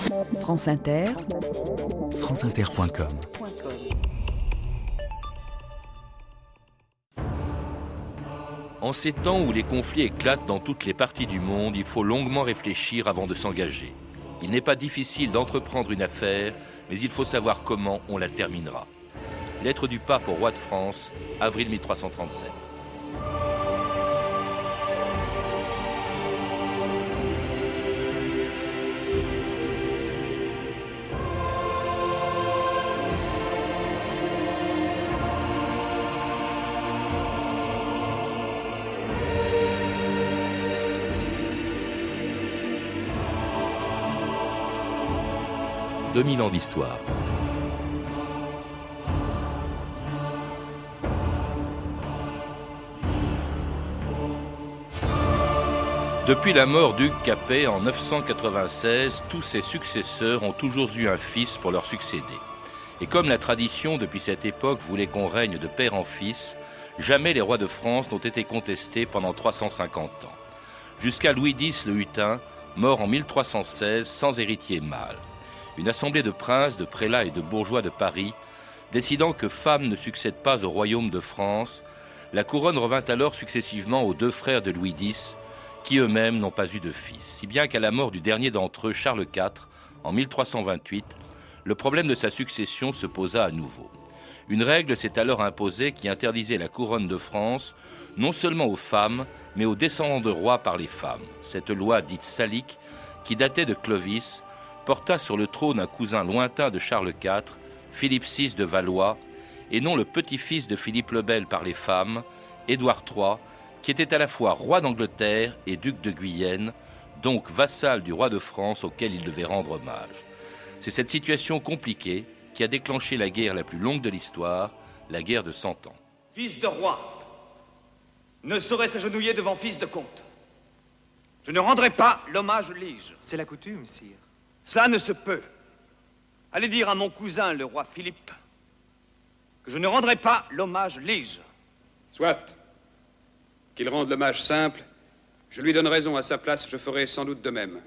France Inter, franceinter.com. En ces temps où les conflits éclatent dans toutes les parties du monde, il faut longuement réfléchir avant de s'engager. Il n'est pas difficile d'entreprendre une affaire, mais il faut savoir comment on la terminera. Lettre du pape au roi de France, avril 1337. « 2000 ans d'histoire. Depuis la mort d'Hugues Capet en 996, tous ses successeurs ont toujours eu un fils pour leur succéder. Et comme la tradition depuis cette époque voulait qu'on règne de père en fils, jamais les rois de France n'ont été contestés pendant 350 ans. Jusqu'à Louis X le Hutin, mort en 1316 sans héritier mâle. Une assemblée de princes, de prélats et de bourgeois de Paris, décidant que femme ne succède pas au royaume de France, la couronne revint alors successivement aux deux frères de Louis X, qui eux-mêmes n'ont pas eu de fils. Si bien qu'à la mort du dernier d'entre eux, Charles IV, en 1328, le problème de sa succession se posa à nouveau. Une règle s'est alors imposée qui interdisait la couronne de France, non seulement aux femmes, mais aux descendants de rois par les femmes. Cette loi dite salique, qui datait de Clovis, porta sur le trône un cousin lointain de Charles IV, Philippe VI de Valois, et non le petit-fils de Philippe le Bel par les femmes, Édouard III, qui était à la fois roi d'Angleterre et duc de Guyenne, donc vassal du roi de France auquel il devait rendre hommage. C'est cette situation compliquée qui a déclenché la guerre la plus longue de l'histoire, la guerre de 100 ans. Fils de roi ne saurait s'agenouiller devant fils de comte. Je ne rendrai pas l'hommage lige. C'est la coutume, sire. Cela ne se peut. Allez dire à mon cousin, le roi Philippe, que je ne rendrai pas l'hommage lige. Soit. Qu'il rende l'hommage simple, je lui donne raison. À sa place, je ferai sans doute de même.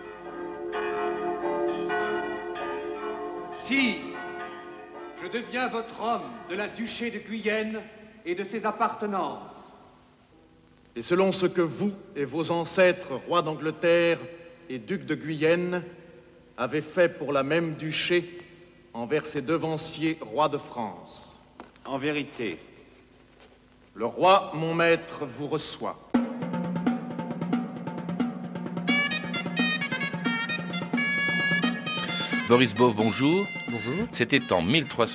Sire, je deviens votre homme de la duché de Guyenne et de ses appartenances. Et selon ce que vous et vos ancêtres, rois d'Angleterre et ducs de Guyenne, avez fait pour la même duché envers ses devanciers rois de France. En vérité, le roi, mon maître, vous reçoit. Boris Bove, bonjour. Bonjour. C'était en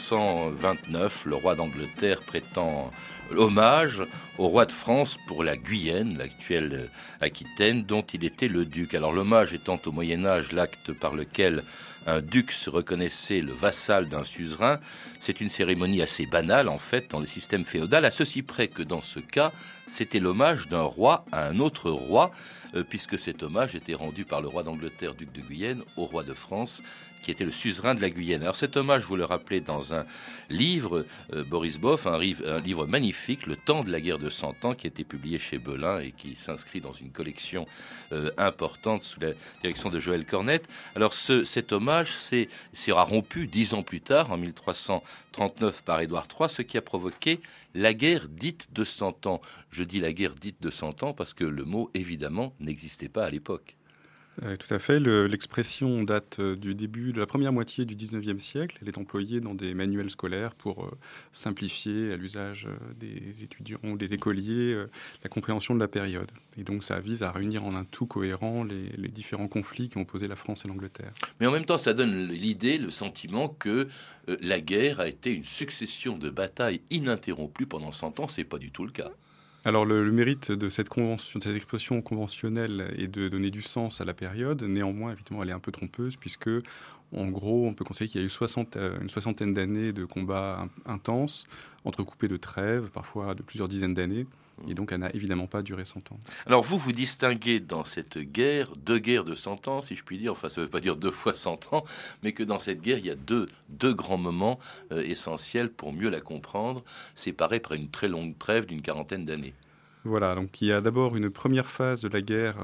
1329, le roi d'Angleterre prêtant hommage au roi de France pour la Guyenne, l'actuelle Aquitaine, dont il était le duc. Alors l'hommage étant au Moyen-Âge l'acte par lequel un duc se reconnaissait le vassal d'un suzerain, c'est une cérémonie assez banale en fait dans le système féodal, à ceci près que dans ce cas, c'était l'hommage d'un roi à un autre roi, puisque cet hommage était rendu par le roi d'Angleterre, duc de Guyenne, au roi de France, qui était le suzerain de la Guyenne. Alors cet hommage, vous le rappelez dans un livre, Boris Bove, un livre magnifique, Le temps de la guerre de 100 ans, qui a été publié chez Belin et qui s'inscrit dans une collection importante sous la direction de Joël Cornette. Alors cet hommage sera rompu 10 ans plus tard, en 1339, par Édouard III, ce qui a provoqué la guerre dite de 100 ans. Je dis la guerre dite de 100 ans parce que le mot, évidemment, n'existait pas à l'époque. Tout à fait. L'expression date du début de la première moitié du 19e siècle. Elle est employée dans des manuels scolaires pour simplifier à l'usage des étudiants ou des écoliers la compréhension de la période. Et donc ça vise à réunir en un tout cohérent les différents conflits qui ont opposé la France et l'Angleterre. Mais en même temps, ça donne l'idée, le sentiment que la guerre a été une succession de batailles ininterrompues pendant 100 ans. C'est pas du tout le cas. Alors le mérite de cette convention, de cette expression conventionnelle est de donner du sens à la période. Néanmoins, évidemment, elle est un peu trompeuse puisque, en gros, on peut considérer qu'il y a eu une soixantaine d'années de combats intenses, entrecoupés de trêves, parfois de plusieurs dizaines d'années. Et donc, elle n'a évidemment pas duré 100 ans. Alors, vous distinguez dans cette guerre, deux guerres de 100 ans, si je puis dire. Enfin, ça ne veut pas dire 2 fois 100 ans, mais que dans cette guerre, il y a deux grands moments essentiels pour mieux la comprendre, séparés par une très longue trêve d'une quarantaine d'années. Voilà, donc il y a d'abord une première phase de la guerre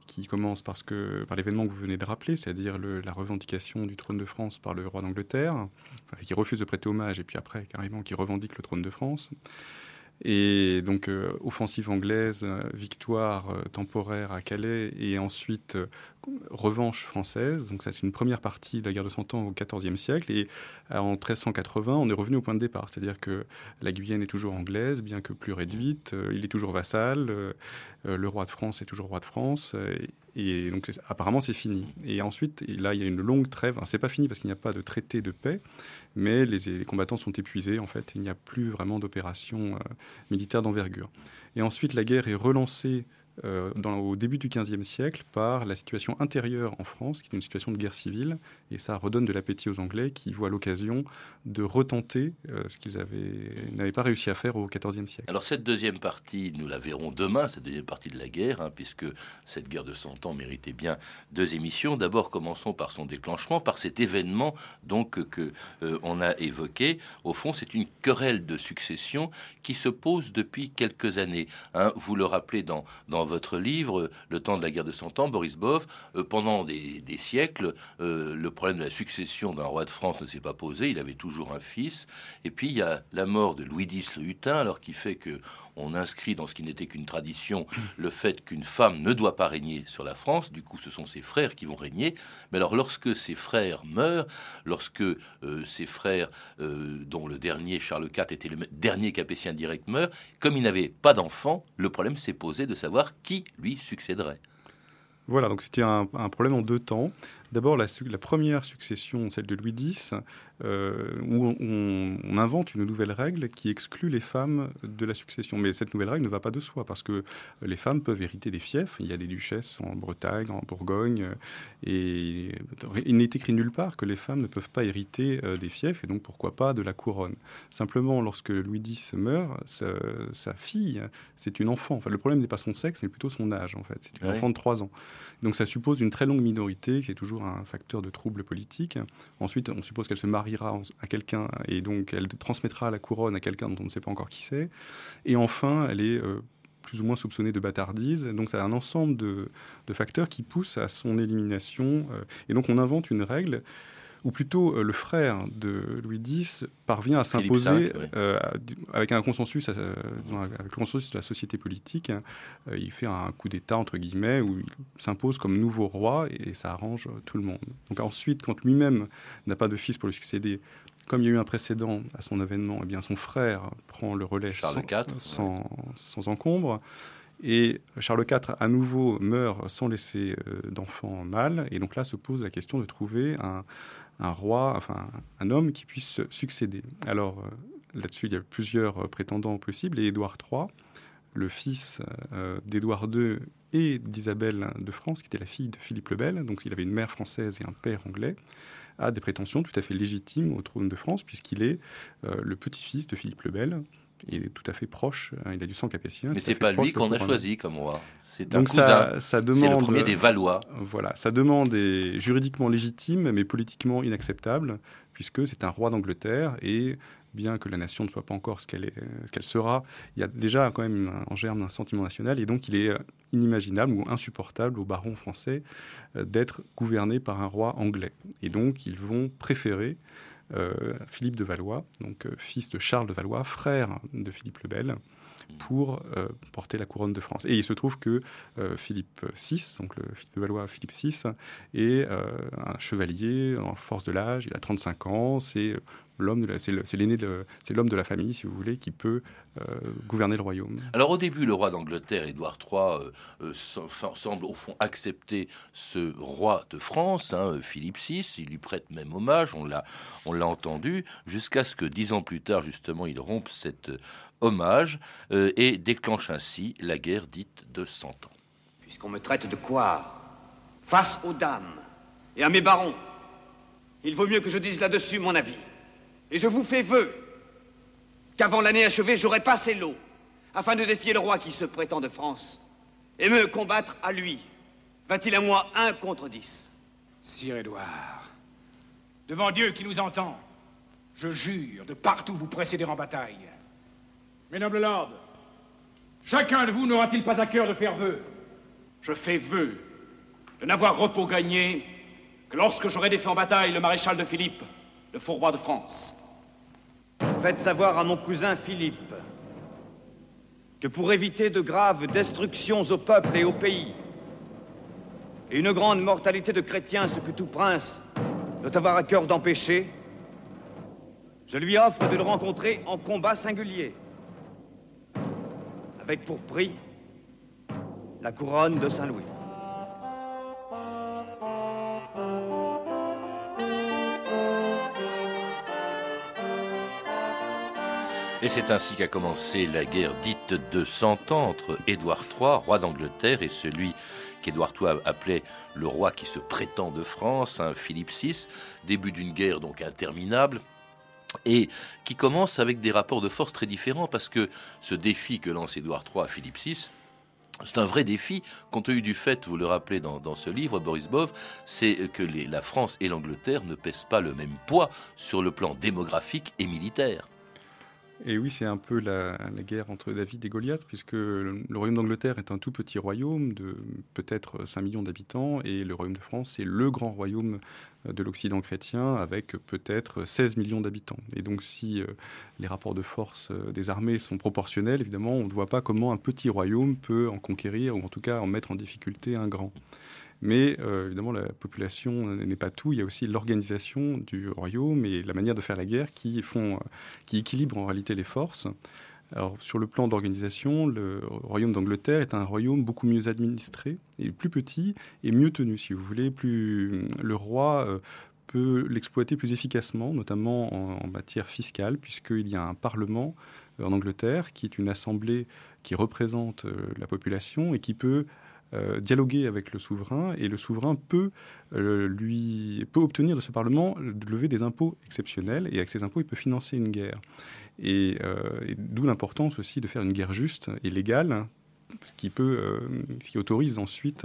qui commence par l'événement que vous venez de rappeler, c'est-à-dire la revendication du trône de France par le roi d'Angleterre, qui refuse de prêter hommage, et puis après, carrément, qui revendique le trône de France. Et donc, offensive anglaise, victoire temporaire à Calais, et ensuite revanche française. Donc ça, c'est une première partie de la guerre de 100 ans au XIVe siècle. Et en 1380, on est revenu au point de départ. C'est-à-dire que la Guyenne est toujours anglaise, bien que plus réduite. Il est toujours vassal. Le roi de France est toujours roi de France. Et donc, apparemment, c'est fini. Et ensuite, là, il y a une longue trêve. Alors, c'est pas fini parce qu'il n'y a pas de traité de paix, mais les combattants sont épuisés, en fait. Il n'y a plus vraiment d'opération militaire d'envergure. Et ensuite, la guerre est relancée au début du XVe siècle par la situation intérieure en France, qui est une situation de guerre civile, et ça redonne de l'appétit aux Anglais qui voient l'occasion de retenter ce qu'ils n'avaient pas réussi à faire au XIVe siècle. Alors cette deuxième partie, nous la verrons demain, cette deuxième partie de la guerre, puisque cette guerre de 100 ans méritait bien 2 émissions. D'abord, commençons par son déclenchement, par cet événement donc que on a évoqué. Au fond, c'est une querelle de succession qui se pose depuis quelques années. Vous le rappelez dans votre livre, Le temps de la guerre de 100 ans, Boris Boff, pendant des siècles, le problème de la succession d'un roi de France ne s'est pas posé, il avait toujours un fils, et puis il y a la mort de Louis X le Hutin, alors qui fait que on inscrit dans ce qui n'était qu'une tradition le fait qu'une femme ne doit pas régner sur la France. Du coup, ce sont ses frères qui vont régner. Mais alors, lorsque ses frères meurent, lorsque ses frères, dont le dernier, Charles IV, était le dernier capétien direct, meurt, comme il n'avait pas d'enfant, le problème s'est posé de savoir qui lui succéderait. Voilà, donc c'était un problème en 2 temps. D'abord, la première succession, celle de Louis X, où on invente une nouvelle règle qui exclut les femmes de la succession. Mais cette nouvelle règle ne va pas de soi, parce que les femmes peuvent hériter des fiefs. Il y a des duchesses en Bretagne, en Bourgogne, et il n'est écrit nulle part que les femmes ne peuvent pas hériter des fiefs, et donc pourquoi pas de la couronne. Simplement, lorsque Louis X meurt, sa fille, c'est une enfant. Enfin, le problème n'est pas son sexe, mais plutôt son âge, en fait. C'est une enfant de 3 ans. Donc ça suppose une très longue minorité, qui est toujours un facteur de trouble politique. Ensuite, on suppose qu'elle se mariera à quelqu'un et donc elle transmettra la couronne à quelqu'un dont on ne sait pas encore qui c'est. Et enfin, elle est plus ou moins soupçonnée de bâtardise. Donc, c'est un ensemble de facteurs qui poussent à son élimination. Et donc, on invente une règle ou plutôt le frère de Louis X parvient à s'imposer avec un consensus, avec le consensus de la société politique. Il fait un coup d'État, entre guillemets, où il s'impose comme nouveau roi et ça arrange tout le monde. Donc ensuite, quand lui-même n'a pas de fils pour lui succéder, comme il y a eu un précédent à son avènement, eh bien son frère prend le relais sans encombre. Et Charles IV, à nouveau, meurt sans laisser d'enfant mâle. Et donc là se pose la question de trouver un roi, enfin un homme qui puisse succéder. Alors là-dessus, il y a plusieurs prétendants possibles. Et Édouard III, le fils d'Édouard II et d'Isabelle de France, qui était la fille de Philippe le Bel, donc il avait une mère française et un père anglais, a des prétentions tout à fait légitimes au trône de France, puisqu'il est le petit-fils de Philippe le Bel. Il est tout à fait proche, il a du sang capétien. Mais c'est pas lui qu'on a choisi comme roi, c'est un donc cousin, ça demande, c'est le premier des Valois. Voilà, sa demande est juridiquement légitime, mais politiquement inacceptable, puisque c'est un roi d'Angleterre, et bien que la nation ne soit pas encore ce qu'elle sera, il y a déjà quand même en germe un sentiment national, et donc il est inimaginable ou insupportable aux barons français d'être gouverné par un roi anglais. Et donc ils vont préférer Philippe de Valois, donc fils de Charles de Valois, frère de Philippe le Bel, pour porter la couronne de France. Et il se trouve que Philippe VI, donc le fils de Valois, Philippe VI, est un chevalier en force de l'âge, il a 35 ans, c'est l'homme c'est l'homme de la famille, si vous voulez, qui peut gouverner le royaume. Alors au début, le roi d'Angleterre, Édouard III, semble au fond accepter ce roi de France, Philippe VI. Il lui prête même hommage, on l'a entendu, jusqu'à ce que 10 ans plus tard, justement, il rompe cet hommage et déclenche ainsi la guerre dite de 100 ans. Puisqu'on me traite de quoi face aux dames et à mes barons, il vaut mieux que je dise là-dessus mon avis. Et je vous fais vœu qu'avant l'année achevée, j'aurai passé l'eau afin de défier le roi qui se prétend de France et me combattre à lui. Va-t-il à moi 1 contre 10? Sire Édouard, devant Dieu qui nous entend, je jure de partout vous précéder en bataille. Mes nobles lords, chacun de vous n'aura-t-il pas à cœur de faire vœu? Je fais vœu de n'avoir repos gagné que lorsque j'aurai défait en bataille le maréchal de Philippe, le faux roi de France. Faites savoir à mon cousin Philippe que pour éviter de graves destructions au peuple et au pays, et une grande mortalité de chrétiens, ce que tout prince doit avoir à cœur d'empêcher, je lui offre de le rencontrer en combat singulier, avec pour prix la couronne de Saint-Louis. Et c'est ainsi qu'a commencé la guerre dite de 100 ans entre Édouard III, roi d'Angleterre, et celui qu'Édouard III appelait le roi qui se prétend de France, Philippe VI. Début d'une guerre donc interminable, et qui commence avec des rapports de force très différents, parce que ce défi que lance Édouard III à Philippe VI, c'est un vrai défi, compte tenu du fait, vous le rappelez dans ce livre, Boris Bov, c'est que la France et l'Angleterre ne pèsent pas le même poids sur le plan démographique et militaire. Et oui, c'est un peu la guerre entre David et Goliath, puisque le royaume d'Angleterre est un tout petit royaume de peut-être 5 millions d'habitants, et le royaume de France, c'est le grand royaume de l'Occident chrétien, avec peut-être 16 millions d'habitants. Et donc si les rapports de force des armées sont proportionnels, évidemment, on ne voit pas comment un petit royaume peut en conquérir, ou en tout cas en mettre en difficulté un grand. Mais évidemment, la population n'est pas tout. Il y a aussi l'organisation du royaume et la manière de faire la guerre qui équilibrent en réalité les forces. Alors, sur le plan d'organisation, le royaume d'Angleterre est un royaume beaucoup mieux administré, et plus petit et mieux tenu, si vous voulez. Le roi peut l'exploiter plus efficacement, notamment en matière fiscale, puisqu'il y a un parlement en Angleterre qui est une assemblée qui représente la population et qui peut dialoguer avec le souverain, et le souverain peut obtenir de ce Parlement de lever des impôts exceptionnels, et avec ces impôts, il peut financer une guerre. Et d'où l'importance aussi de faire une guerre juste et légale, ce qui autorise ensuite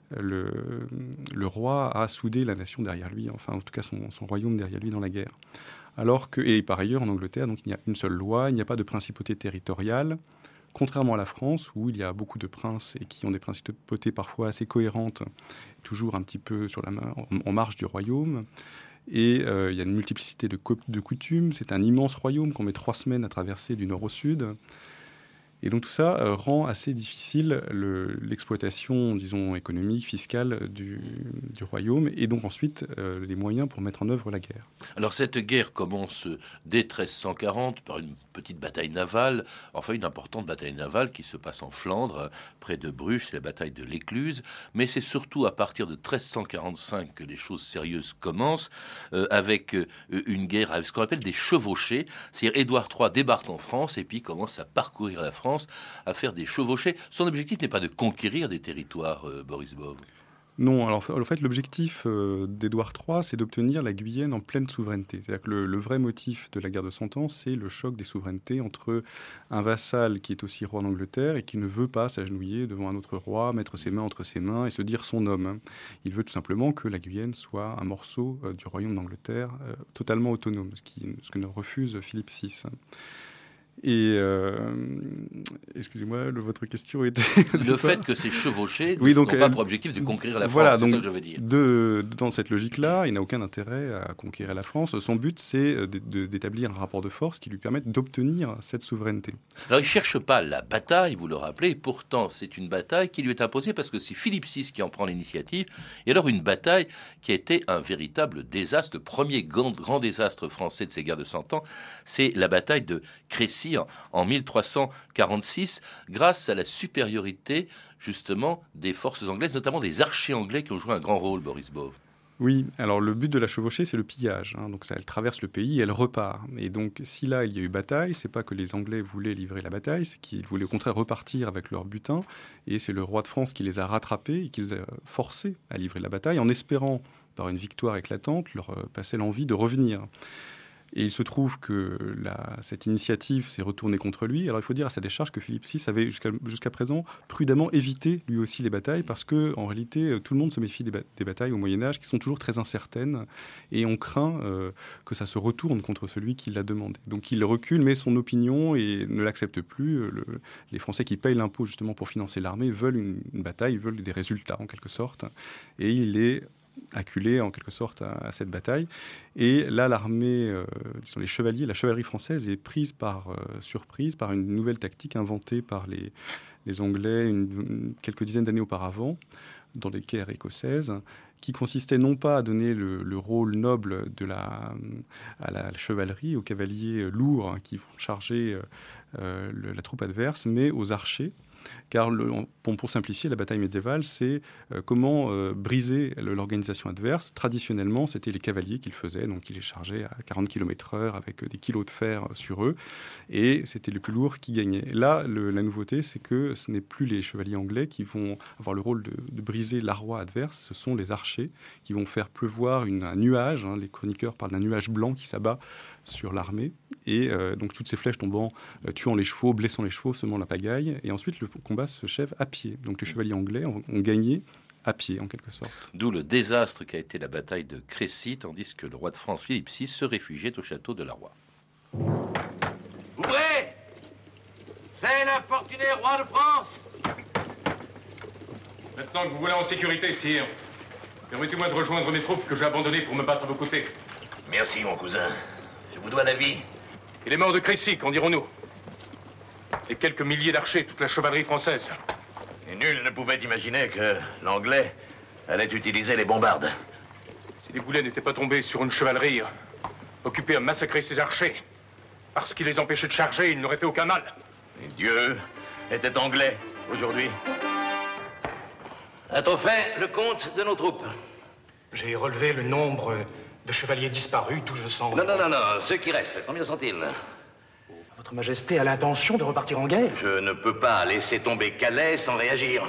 le roi à souder la nation derrière lui, enfin en tout cas son royaume derrière lui dans la guerre. Et par ailleurs, en Angleterre, donc, il y a une seule loi, il n'y a pas de principauté territoriale, contrairement à la France, où il y a beaucoup de princes et qui ont des principautés parfois assez cohérentes, toujours un petit peu en marge du royaume. Et il y a une multiplicité de coutumes. C'est un immense royaume qu'on met 3 semaines à traverser du nord au sud. Et donc tout ça rend assez difficile l'exploitation, disons, économique, fiscale du royaume, et donc ensuite les moyens pour mettre en œuvre la guerre. Alors cette guerre commence dès 1340 par une petite bataille navale, enfin une importante bataille navale qui se passe en Flandre, près de Bruges, c'est la bataille de l'Écluse, mais c'est surtout à partir de 1345 que les choses sérieuses commencent, avec une guerre avec ce qu'on appelle des chevauchés, c'est-à-dire Édouard III débarque en France et puis commence à parcourir la France, à faire des chevauchés. Son objectif n'est pas de conquérir des territoires, Boris Bov. Non, alors en fait, l'objectif d'Édouard III, c'est d'obtenir la Guyenne en pleine souveraineté. C'est-à-dire que le vrai motif de la guerre de 100 ans, c'est le choc des souverainetés entre un vassal qui est aussi roi d'Angleterre et qui ne veut pas s'agenouiller devant un autre roi, mettre ses mains entre ses mains et se dire son homme. Il veut tout simplement que la Guyenne soit un morceau du royaume d'Angleterre totalement autonome, ce que ne refuse Philippe VI. Et excusez-moi, votre question était... Le fait que ces chevauchés n'ont pas pour objectif de conquérir la France, voilà, c'est donc, ça que je veux dire. Dans cette logique-là, il n'a aucun intérêt à conquérir la France. Son but, c'est d'établir un rapport de force qui lui permette d'obtenir cette souveraineté. Alors, il ne cherche pas la bataille, vous le rappelez, et pourtant, c'est une bataille qui lui est imposée parce que c'est Philippe VI qui en prend l'initiative. Et alors, une bataille qui a été un véritable désastre, le premier grand désastre français de ces guerres de 100 ans, c'est la bataille de Crécy en 1346, grâce à la supériorité justement des forces anglaises, notamment des archers anglais qui ont joué un grand rôle, Boris Bov. Oui, alors le but de la chevauchée, c'est le pillage. Donc elle traverse le pays et elle repart. Et donc si là, il y a eu bataille, c'est pas que les Anglais voulaient livrer la bataille, c'est qu'ils voulaient au contraire repartir avec leur butin. Et c'est le roi de France qui les a rattrapés et qui les a forcés à livrer la bataille en espérant, par une victoire éclatante, leur passer l'envie de revenir. Et il se trouve que cette initiative s'est retournée contre lui. Alors il faut dire à sa décharge que Philippe VI avait jusqu'à présent prudemment évité lui aussi les batailles, parce qu'en réalité tout le monde se méfie des batailles au Moyen-Âge, qui sont toujours très incertaines, et on craint que ça se retourne contre celui qui l'a demandé. Donc il recule, met son opinion et ne l'accepte plus. Les Français qui payent l'impôt justement pour financer l'armée veulent une bataille, veulent des résultats en quelque sorte, et il est acculé en quelque sorte à cette bataille. Et là, l'armée, les chevaliers, la chevalerie française est prise par surprise par une nouvelle tactique inventée par les Anglais quelques dizaines d'années auparavant, dans les guerres écossaises, qui consistait non pas à donner le rôle noble à la chevalerie, aux cavaliers lourds qui vont charger la troupe adverse, mais aux archers. Car pour simplifier, la bataille médiévale, c'est comment briser l'organisation adverse. Traditionnellement, c'était les cavaliers qui le faisaient, donc ils les chargeaient à 40 km/h avec des kilos de fer sur eux, et c'était les plus lourds qui gagnaient. Là, la nouveauté, c'est que ce n'est plus les chevaliers anglais qui vont avoir le rôle de briser l'arroi adverse, ce sont les archers qui vont faire pleuvoir un nuage, les chroniqueurs parlent d'un nuage blanc qui s'abat sur l'armée, et donc toutes ces flèches tombant, tuant les chevaux, blessant les chevaux, semant la pagaille, et ensuite le combat s'achève à pied. Donc les chevaliers anglais ont gagné à pied, en quelque sorte. D'où le désastre qu'a été la bataille de Crécy, tandis que le roi de France, Philippe VI, se réfugiait au château de la Roi. Ouvrez! C'est l'infortuné roi de France! Maintenant que vous voilà en sécurité, sire, permettez-moi de rejoindre mes troupes que j'ai abandonnées pour me battre à vos côtés. Merci, mon cousin. Je vous dois la vie. Et les morts de Crécy, qu'en dirons-nous? Et quelques milliers d'archers, toute la chevalerie française. Et nul ne pouvait imaginer que l'Anglais allait utiliser les bombardes. Si les boulets n'étaient pas tombés sur une chevalerie occupée à massacrer ses archers, parce qu'ils les empêchaient de charger, ils n'auraient fait aucun mal. Et Dieu était anglais aujourd'hui. A-t-on fait le compte de nos troupes? J'ai relevé le nombre de chevaliers disparus, 1200. Non, ceux qui restent, combien sont-ils? Votre Majesté a l'intention de repartir en guerre? Je ne peux pas laisser tomber Calais sans réagir.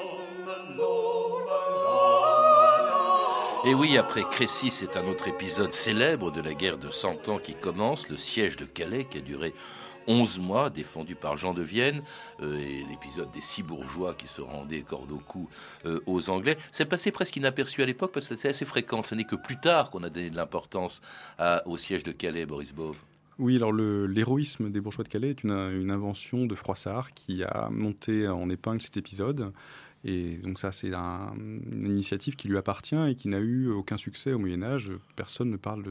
Et oui, après Crécy, c'est un autre épisode célèbre de la guerre de 100 ans qui commence, le siège de Calais qui a duré 11 mois, défendu par Jean de Vienne, et l'épisode des 6 bourgeois qui se rendaient corde au cou aux Anglais. C'est passé presque inaperçu à l'époque parce que c'est assez fréquent. Ce n'est que plus tard qu'on a donné de l'importance au siège de Calais, Boris Bove. Oui, alors l'héroïsme des bourgeois de Calais est une invention de Froissart qui a monté en épingle cet épisode. Et donc ça, c'est une initiative qui lui appartient et qui n'a eu aucun succès au Moyen-Âge. Personne ne parle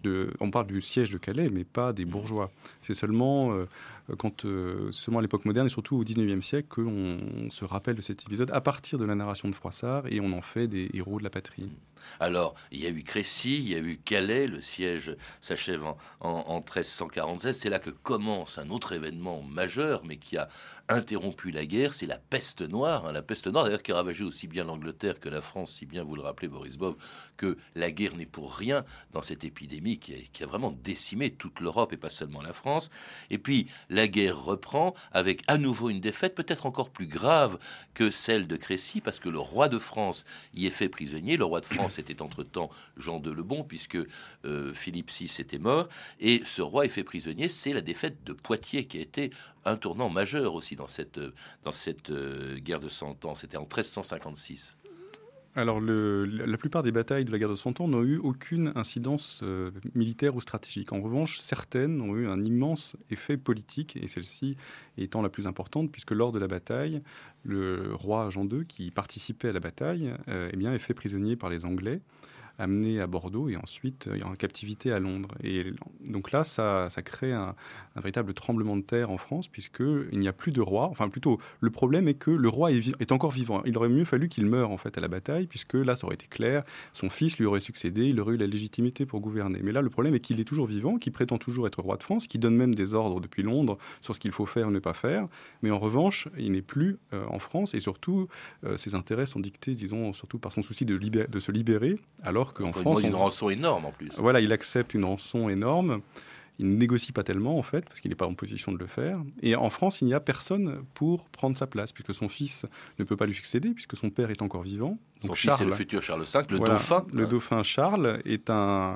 on parle du siège de Calais, mais pas des bourgeois. C'est seulement seulement à l'époque moderne et surtout au XIXe siècle qu'on se rappelle de cet épisode à partir de la narration de Froissart et on en fait des héros de la patrie. Alors, il y a eu Crécy, il y a eu Calais, le siège s'achève en 1347. C'est là que commence un autre événement majeur, mais qui a interrompu la guerre, c'est la peste noire. La peste noire, d'ailleurs, qui a ravagé aussi bien l'Angleterre que la France, si bien vous le rappelez, Boris Bove, que la guerre n'est pour rien dans cette épidémie qui a vraiment décimé toute l'Europe et pas seulement la France. Et puis, la guerre reprend avec à nouveau une défaite, peut-être encore plus grave que celle de Crécy, parce que le roi de France y est fait prisonnier. Le roi de France était entre-temps Jean de Lebon, puisque Philippe VI était mort, et ce roi est fait prisonnier. C'est la défaite de Poitiers qui a été un tournant majeur aussi dans cette guerre de 100 ans. C'était en 1356. Alors, la plupart des batailles de la guerre de 100 ans n'ont eu aucune incidence militaire ou stratégique. En revanche, certaines ont eu un immense effet politique, et celle-ci étant la plus importante, puisque lors de la bataille, le roi Jean II, qui participait à la bataille, est fait prisonnier par les Anglais, amené à Bordeaux et ensuite en captivité à Londres. Et donc là, ça crée un véritable tremblement de terre en France, puisqu'il n'y a plus de roi. Enfin, plutôt, le problème est que le roi est encore vivant. Il aurait mieux fallu qu'il meure en fait à la bataille, puisque là, ça aurait été clair. Son fils lui aurait succédé, il aurait eu la légitimité pour gouverner. Mais là, le problème est qu'il est toujours vivant, qu'il prétend toujours être roi de France, qu'il donne même des ordres depuis Londres sur ce qu'il faut faire ou ne pas faire. Mais en revanche, il n'est plus en France, et surtout, ses intérêts sont dictés, disons, surtout par son souci de se libérer, alors qu'en France... Une rançon énorme en plus. Voilà, il accepte une rançon énorme. Il ne négocie pas tellement, en fait, parce qu'il n'est pas en position de le faire. Et en France, il n'y a personne pour prendre sa place, puisque son fils ne peut pas lui succéder, puisque son père est encore vivant. Donc son fils, c'est le futur Charles V, le dauphin. Le dauphin Charles est un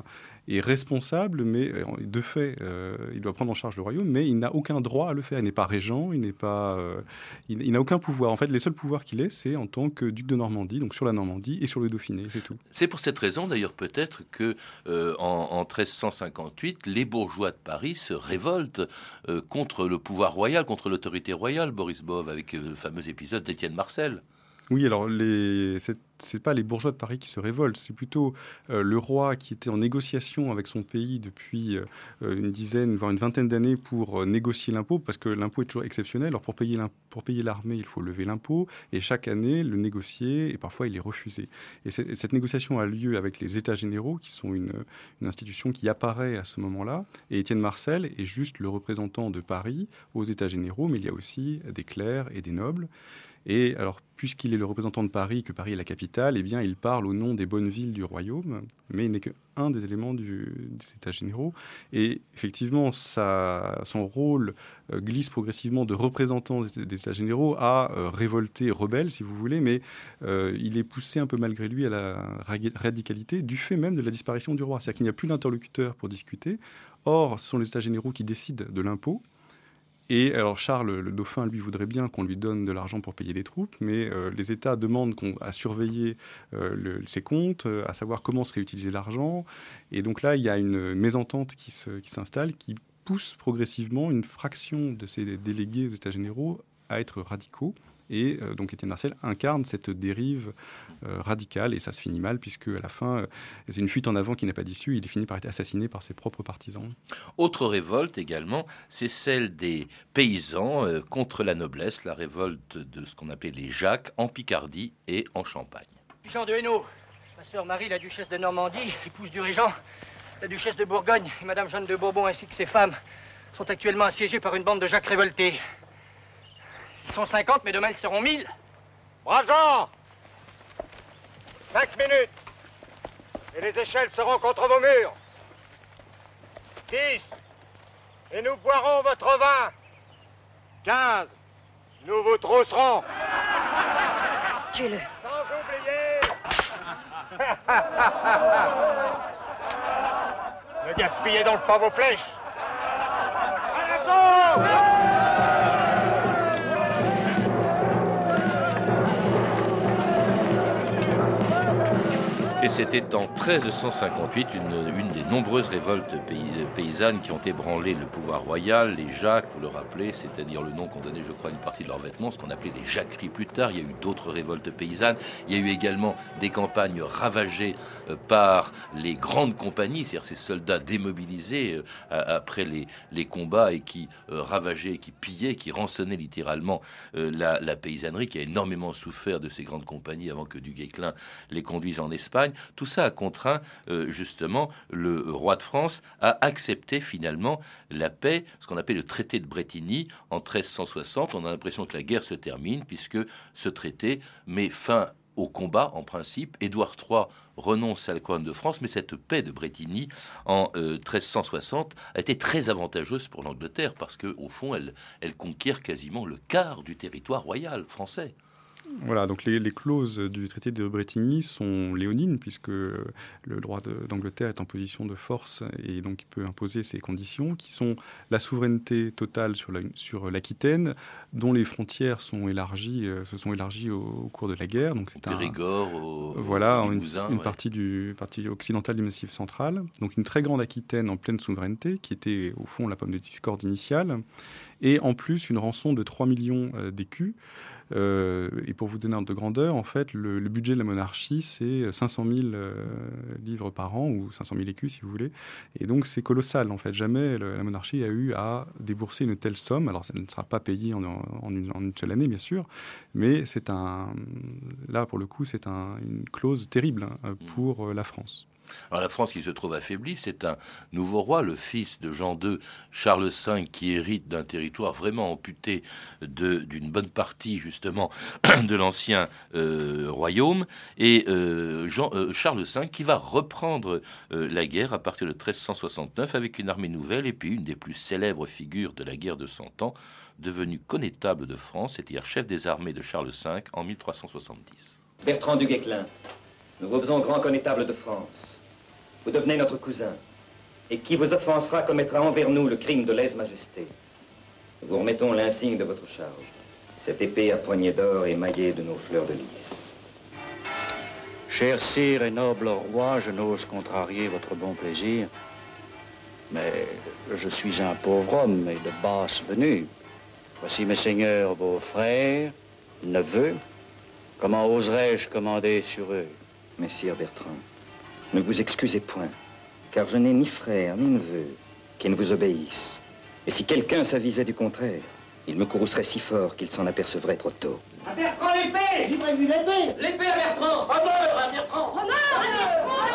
est responsable, mais de fait, il doit prendre en charge le royaume, mais il n'a aucun droit à le faire. Il n'est pas régent, il n'a aucun pouvoir. En fait, les seuls pouvoirs qu'il ait, c'est en tant que duc de Normandie, donc sur la Normandie et sur le Dauphiné, c'est tout. C'est pour cette raison, d'ailleurs, peut-être que en 1358, les bourgeois de Paris se révoltent contre le pouvoir royal, contre l'autorité royale, Boris Bove, avec le fameux épisode d'Étienne Marcel. Oui, alors c'est pas les bourgeois de Paris qui se révoltent, c'est plutôt le roi qui était en négociation avec son pays depuis une dizaine, voire une vingtaine d'années pour négocier l'impôt, parce que l'impôt est toujours exceptionnel. Alors pour payer l'armée, il faut lever l'impôt, et chaque année le négocier, et parfois il est refusé. Et cette négociation a lieu avec les États généraux, qui sont une institution qui apparaît à ce moment-là, et Étienne Marcel est juste le représentant de Paris aux États généraux, mais il y a aussi des clercs et des nobles. Et alors, puisqu'il est le représentant de Paris, que Paris est la capitale, eh bien, il parle au nom des bonnes villes du royaume, mais il n'est qu'un des éléments des États généraux. Et effectivement, son rôle glisse progressivement de représentant des États généraux à révolté, rebelle, si vous voulez, mais il est poussé un peu malgré lui à la radicalité du fait même de la disparition du roi. C'est-à-dire qu'il n'y a plus d'interlocuteur pour discuter. Or, ce sont les États généraux qui décident de l'impôt. Et alors Charles, le dauphin, lui, voudrait bien qu'on lui donne de l'argent pour payer les troupes, mais les États demandent à surveiller ses comptes, à savoir comment serait utilisé l'argent. Et donc là, il y a une mésentente qui s'installe, qui pousse progressivement une fraction de ces délégués aux États généraux à être radicaux. Et donc Étienne Marcel incarne cette dérive radicale, et ça se finit mal, puisque à la fin, c'est une fuite en avant qui n'a pas d'issue. Il finit par être assassiné par ses propres partisans. Autre révolte également, c'est celle des paysans contre la noblesse, la révolte de ce qu'on appelait les Jacques, en Picardie et en Champagne. Jean de Hainaut, ma sœur Marie, la duchesse de Normandie, épouse du régent, la duchesse de Bourgogne et madame Jeanne de Bourbon ainsi que ses femmes sont actuellement assiégées par une bande de Jacques révoltés. Ils sont 50, mais demain ils seront 1000. Braves gens, 5 minutes, et les échelles seront contre vos murs. 10, et nous boirons votre vin. 15, nous vous trousserons. Tuez-le. Sans oublier... Ne gaspillez donc pas vos flèches. À l'assaut! Et c'était en 1358 une des nombreuses révoltes paysannes qui ont ébranlé le pouvoir royal. Les Jacques, vous le rappelez, c'est-à-dire le nom qu'on donnait, je crois, à une partie de leurs vêtements, ce qu'on appelait les jacqueries plus tard. Il y a eu d'autres révoltes paysannes. Il y a eu également des campagnes ravagées par les grandes compagnies, c'est-à-dire ces soldats démobilisés après les combats et qui ravageaient, qui pillaient, qui rançonnaient littéralement la paysannerie, qui a énormément souffert de ces grandes compagnies avant que du Guesclin les conduise en Espagne. Tout ça a contraint justement le roi de France à accepter finalement la paix, ce qu'on appelle le traité de Brétigny en 1360. On a l'impression que la guerre se termine puisque ce traité met fin au combat en principe. Édouard III renonce à la couronne de France, mais cette paix de Brétigny en 1360 a été très avantageuse pour l'Angleterre parce qu'au fond elle conquiert quasiment le quart du territoire royal français. Voilà, donc les clauses du traité de Brétigny sont léonines, puisque le roi d'Angleterre est en position de force et donc il peut imposer ses conditions, qui sont la souveraineté totale sur l'Aquitaine, dont les frontières se sont élargies au cours de la guerre. Donc c'est au Périgord, une partie occidentale du Massif central. Donc une très grande Aquitaine en pleine souveraineté, qui était au fond la pomme de discorde initiale, et en plus une rançon de 3 millions d'écus. Et pour vous donner un ordre de grandeur, en fait, le budget de la monarchie, c'est 500 000 livres par an, ou 500 000 écus, si vous voulez. Et donc, c'est colossal, en fait. Jamais la monarchie a eu à débourser une telle somme. Alors, ça ne sera pas payé en une seule année, bien sûr, mais là, pour le coup, c'est une clause terrible pour la France. Alors la France qui se trouve affaiblie, c'est un nouveau roi, le fils de Jean II, Charles V, qui hérite d'un territoire vraiment amputé d'une bonne partie justement de l'ancien royaume, et Charles V qui va reprendre la guerre à partir de 1369 avec une armée nouvelle et puis une des plus célèbres figures de la guerre de 100 ans, devenu connétable de France, c'est-à-dire chef des armées de Charles V en 1370. Bertrand du Guesclin, nous vous faisons grand connétable de France. Vous devenez notre cousin. et qui vous offensera commettra envers nous le crime de lèse-majesté. Nous vous remettons l'insigne de votre charge. Cette épée à poignée d'or émaillée de nos fleurs de lys. Cher sire et noble roi, je n'ose contrarier votre bon plaisir, mais je suis un pauvre homme et de basse venue. Voici mes seigneurs, vos frères, neveux. Comment oserais-je commander sur eux? Messire Bertrand, ne vous excusez point, car je n'ai ni frère ni neveu qui ne vous obéissent. Et si quelqu'un s'avisait du contraire, il me courroucerait si fort qu'il s'en apercevrait trop tôt. À Bertrand l'épée! Livrez-lui l'épée! L'épée à Bertrand! Honneur à Bertrand! Honneur!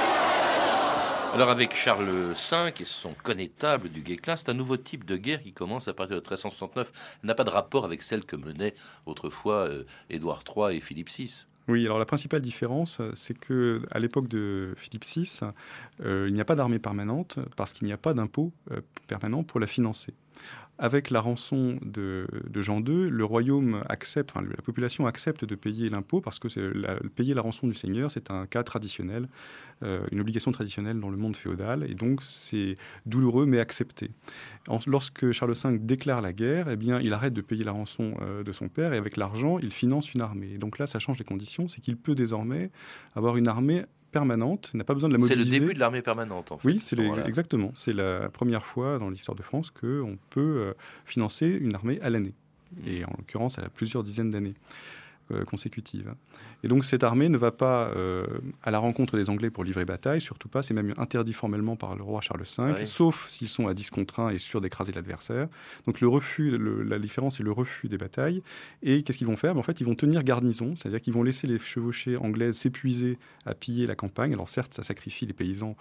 Alors avec Charles V et son connétable du Guesclin, c'est un nouveau type de guerre qui commence à partir de 1369. Elle n'a pas de rapport avec celle que menaient autrefois Édouard III et Philippe VI. Oui, alors la principale différence, c'est que à l'époque de Philippe VI, il n'y a pas d'armée permanente parce qu'il n'y a pas d'impôt permanent pour la financer. Avec la rançon de Jean II, le royaume accepte, enfin, la population accepte de payer l'impôt parce que payer la rançon du seigneur, c'est un cas traditionnel, une obligation traditionnelle dans le monde féodal, et donc c'est douloureux mais accepté. Lorsque Charles V déclare la guerre, eh bien, il arrête de payer la rançon de son père et avec l'argent, il finance une armée. Et donc là, ça change les conditions, c'est qu'il peut désormais avoir une armée permanente, n'a pas besoin de la mobiliser. C'est le début de l'armée permanente, en fait. Oui, exactement. C'est la première fois dans l'histoire de France qu'on peut financer une armée à l'année. Et en l'occurrence, elle a plusieurs dizaines d'années consécutives. Et donc cette armée ne va pas à la rencontre des Anglais pour livrer bataille, surtout pas, c'est même interdit formellement par le roi Charles V, oui. Sauf s'ils sont à 10 contre 1 et sûrs d'écraser l'adversaire. Donc le refus, la différence, c'est le refus des batailles. Et qu'est-ce qu'ils vont faire? En fait, ils vont tenir garnison, c'est-à-dire qu'ils vont laisser les chevauchées anglaises s'épuiser à piller la campagne. Alors certes, ça sacrifie les paysans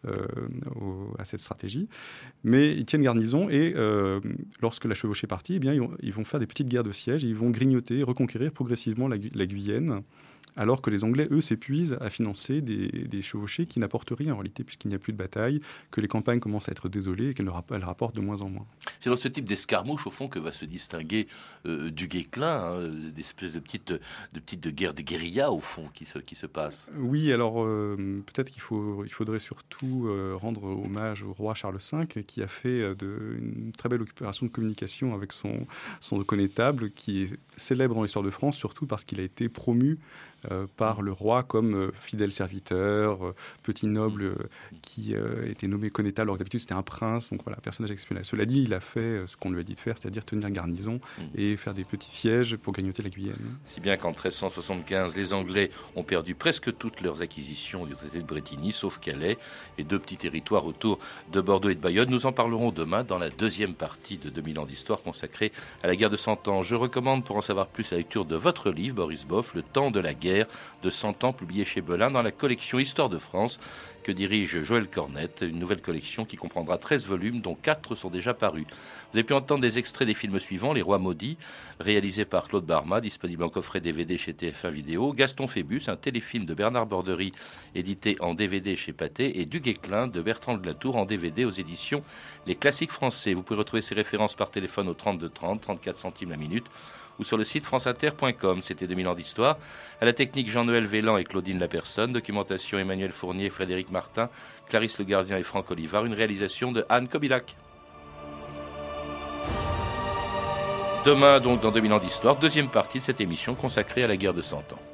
à cette stratégie, mais ils tiennent garnison et lorsque la chevauchée est partie, eh bien, ils vont faire des petites guerres de siège et ils vont grignoter, reconquérir progressivement la Guyenne, alors que les Anglais, eux, s'épuisent à financer des chevauchés qui n'apportent rien en réalité, puisqu'il n'y a plus de bataille, que les campagnes commencent à être désolées et qu'elles rapportent de moins en moins. C'est dans ce type d'escarmouche, au fond, que va se distinguer du Guesclin, des espèces de petites guerres de guérilla, au fond, qui se passent. Oui, alors peut-être qu'il faudrait surtout rendre hommage au roi Charles V, qui a fait une très belle opération de communication avec son connétable, qui est célèbre dans l'histoire de France, surtout parce qu'il a été promu par le roi comme fidèle serviteur, petit noble qui était nommé connétable, alors que d'habitude c'était un prince, donc voilà, personnage exceptionnel. Cela dit, il a fait ce qu'on lui a dit de faire, c'est-à-dire tenir garnison et faire des petits sièges pour grignoter la Guyenne. Si bien qu'en 1375, les Anglais ont perdu presque toutes leurs acquisitions du traité de Brétigny, sauf Calais et 2 petits territoires autour de Bordeaux et de Bayonne. Nous en parlerons demain dans la deuxième partie de 2000 ans d'histoire consacrée à la guerre de 100 ans. Je recommande pour en savoir plus la lecture de votre livre, Boris Boff, Le temps de la guerre de 100 ans, publié chez Belin dans la collection Histoire de France que dirige Joël Cornette, une nouvelle collection qui comprendra 13 volumes dont 4 sont déjà parus. Vous avez pu entendre des extraits des films suivants: Les Rois Maudits, réalisé par Claude Barma, disponible en coffret DVD chez TF1 Vidéo; Gaston Phébus, un téléfilm de Bernard Borderie, édité en DVD chez Pathé; et Du Guesclin de Bertrand de Latour en DVD aux éditions Les Classiques Français. Vous pouvez retrouver ces références par téléphone au 32 30, 34 centimes la minute, ou sur le site franceinter.com. C'était 2000 ans d'histoire. À la technique, Jean-Noël Vélan et Claudine Lapersonne. Documentation, Emmanuel Fournier, Frédéric Martin, Clarisse Le Gardien et Franck Olivard. Une réalisation de Anne Kobilac. Demain, donc, dans 2000 ans d'histoire, deuxième partie de cette émission consacrée à la guerre de 100 ans.